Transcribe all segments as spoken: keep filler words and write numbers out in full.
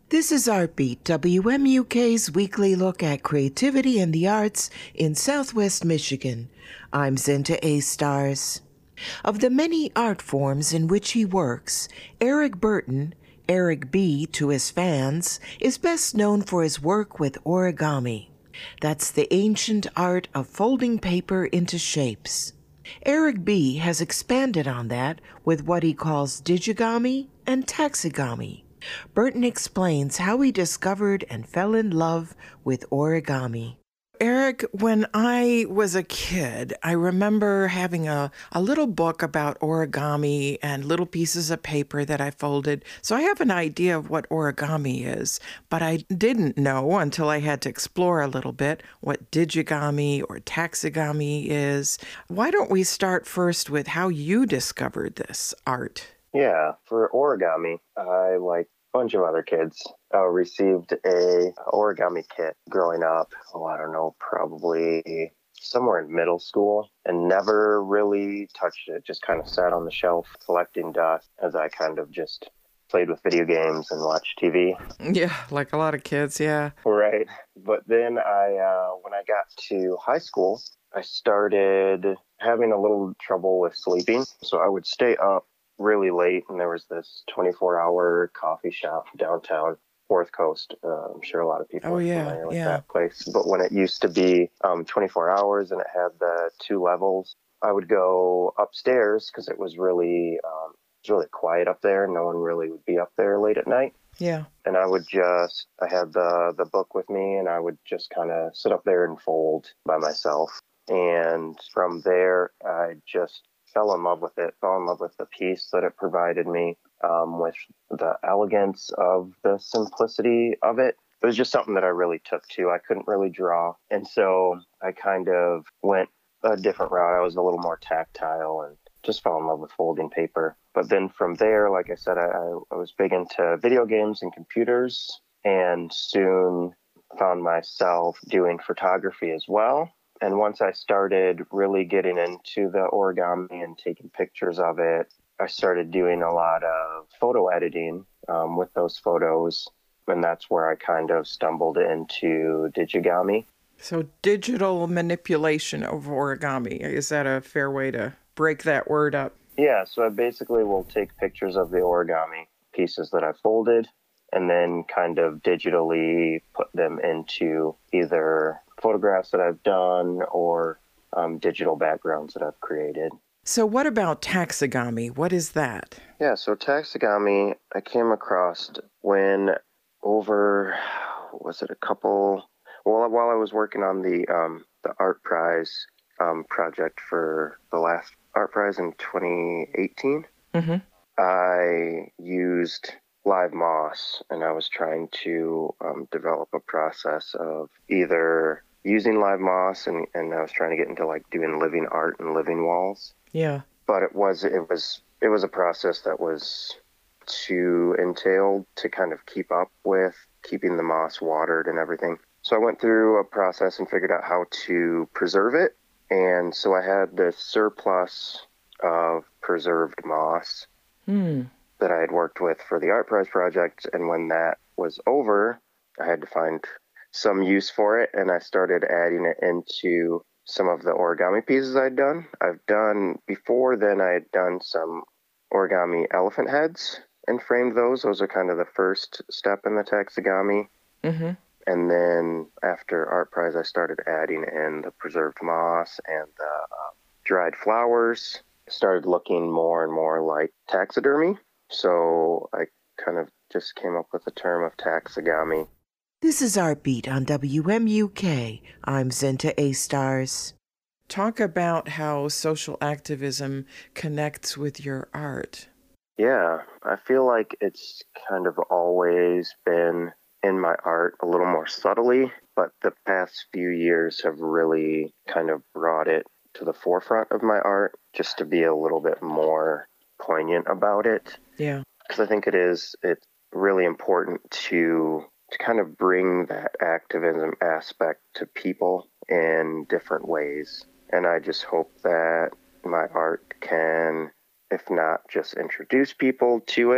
This is Artbeat, W M U K's weekly look at creativity and the arts in Southwest Michigan. I'm Zinta A. Stars. Of the many art forms in which he works, Eric Burton, Eric B. to his fans, is best known for his work with origami. That's the ancient art of folding paper into shapes. Eric B. has expanded on that with what he calls digigami and taxigami. Burton explains how he discovered and fell in love with origami. Eric, when I was a kid, I remember having a, a little book about origami and little pieces of paper that I folded. So I have an idea of what origami is, but I didn't know until I had to explore a little bit what digigami or taxigami is. Why don't we start first with how you discovered this art? Yeah, for origami, I, like a bunch of other kids, uh, received a origami kit growing up. Oh, I don't know, probably somewhere in middle school, and never really touched it. Just kind of sat on the shelf collecting dust as I kind of just played with video games and watched T V. Yeah, like a lot of kids, yeah. Right. But then I, uh, when I got to high school, I started having a little trouble with sleeping. So I would stay up really late, and there was this twenty-four hour coffee shop downtown, Fourth Coast. Uh, I'm sure a lot of people oh, are yeah, familiar with yeah. that place. But when it used to be um, twenty-four hours and it had the two levels, I would go upstairs because it was really, um, it was really quiet up there. No one really would be up there late at night. Yeah. And I would just, I had the, the book with me, and I would just kind of sit up there and fold by myself. And from there, I just fell in love with it, fell in love with the piece that it provided me, um, with the elegance of the simplicity of it. It was just something that I really took to. I couldn't really draw. And so I kind of went a different route. I was a little more tactile and just fell in love with folding paper. But then from there, like I said, I, I was big into video games and computers, and soon found myself doing photography as well. And once I started really getting into the origami and taking pictures of it, I started doing a lot of photo editing um, with those photos. And that's where I kind of stumbled into digigami. So digital manipulation of origami, is that a fair way to break that word up? Yeah, so I basically will take pictures of the origami pieces that I folded and then kind of digitally put them into either photographs that I've done or um, digital backgrounds that I've created. So what about taxigami? What is that? Yeah, so taxigami, I came across when over, was it a couple, well, while I was working on the um, the Art Prize um, project for the last Art Prize in twenty eighteen, mm-hmm. I used live moss, and I was trying to um, develop a process of either using live moss, and, and I was trying to get into like doing living art and living walls. Yeah. But it was it was it was a process that was too entailed to kind of keep up with keeping the moss watered and everything. So I went through a process and figured out how to preserve it. And so I had this surplus of preserved moss Hmm. that I had worked with for the Art Prize project. And when that was over, I had to find some use for it. And I started adding it into some of the origami pieces I'd done. I've done, before then, I had done some origami elephant heads and framed those. Those are kind of the first step in the taxigami. Mm-hmm. And then after Art Prize, I started adding in the preserved moss and the uh, dried flowers. Started looking more and more like taxidermy. So I kind of just came up with the term of taxigami. This is Artbeat on W M U K. I'm Zinta A. Stars. Talk about how social activism connects with your art. Yeah, I feel like it's kind of always been in my art a little more subtly, but the past few years have really kind of brought it to the forefront of my art just to be a little bit more poignant about it. Yeah. Because I think it is, it's really important to to kind of bring that activism aspect to people in different ways. And I just hope that my art can, if not just introduce people to it,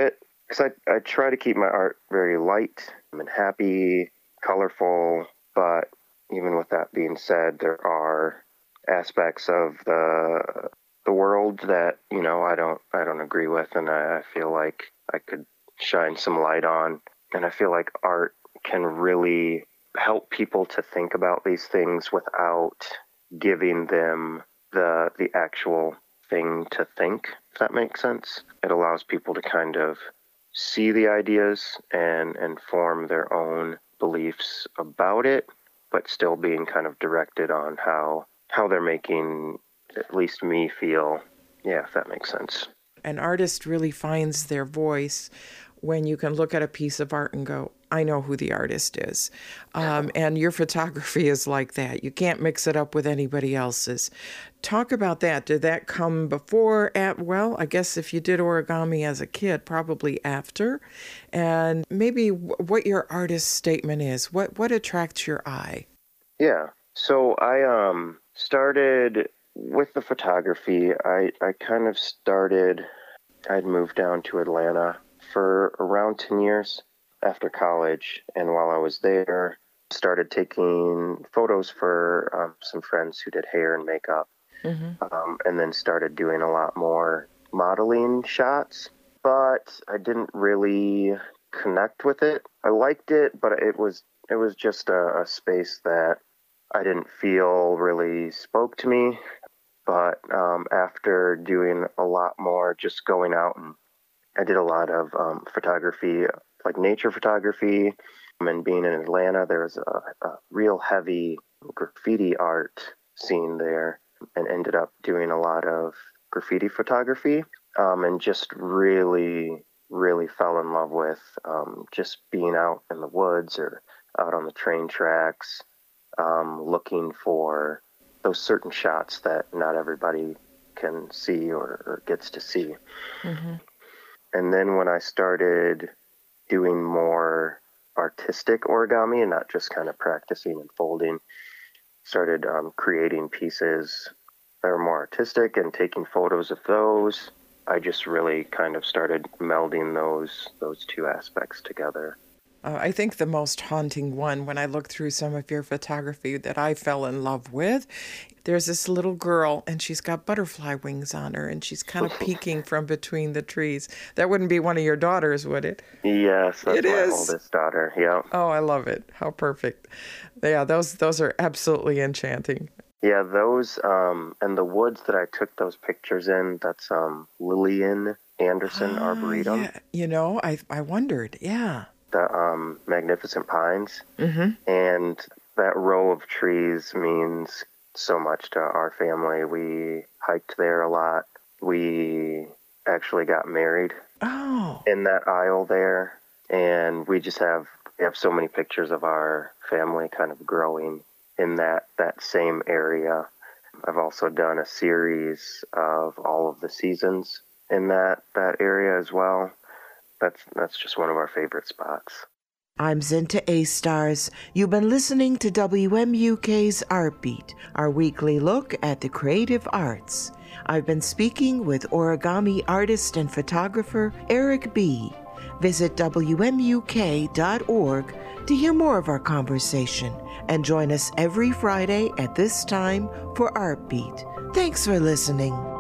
because I, I try to keep my art very light and happy, colorful, but even with that being said, there are aspects of the the world that, you know, I don't I don't agree with, and I, I feel like I could shine some light on. And I feel like art can really help people to think about these things without giving them the the actual thing to think, if that makes sense. It allows people to kind of see the ideas and, and form their own beliefs about it, but still being kind of directed on how how they're making at least me feel. Yeah, if that makes sense. An artist really finds their voice when you can look at a piece of art and go, I know who the artist is. Um, and your photography is like that. You can't mix it up with anybody else's. Talk about that. Did that come before, at, well, I guess if you did origami as a kid, probably after. And maybe w- what your artist statement is. What what attracts your eye? Yeah. So I um started with the photography. I, I kind of started, I'd moved down to Atlanta for around ten years after college. And while I was there, started taking photos for um, some friends who did hair and makeup. Mm-hmm. Um, and then started doing a lot more modeling shots. But I didn't really connect with it. I liked it, but it was it was just a, a space that I didn't feel really spoke to me. But um, after doing a lot more, just going out, and I did a lot of um, photography, like nature photography. And being in Atlanta, there was a, a real heavy graffiti art scene there, and ended up doing a lot of graffiti photography, um, and just really, really fell in love with um, just being out in the woods or out on the train tracks, um, looking for those certain shots that not everybody can see or, or gets to see. Mm-hmm. And then when I started doing more artistic origami and not just kind of practicing and folding, started um, creating pieces that were more artistic and taking photos of those, I just really kind of started melding those those two aspects together. Uh, I think the most haunting one, when I look through some of your photography that I fell in love with, there's this little girl, and she's got butterfly wings on her, and she's kind of peeking from between the trees. That wouldn't be one of your daughters, would it? Yes, that's it my is. oldest daughter, yeah. Oh, I love it. How perfect. Yeah, those those are absolutely enchanting. Yeah, those, um, and the woods that I took those pictures in, that's um, Lillian Anderson uh, Arboretum. Yeah. You know, I I wondered, yeah. The um, Magnificent Pines. Mm-hmm. And that row of trees means so much to our family. We hiked there a lot. We actually got married oh. in that aisle there. And we just have, we have so many pictures of our family kind of growing in that, that same area. I've also done a series of all of the seasons in that, that area as well. That's that's just one of our favorite spots. I'm Zinta A-Stars. You've been listening to W M U K's Art Beat, our weekly look at the creative arts. I've been speaking with origami artist and photographer Eric B. Visit W M U K dot org to hear more of our conversation, and join us every Friday at this time for Art Beat. Thanks for listening.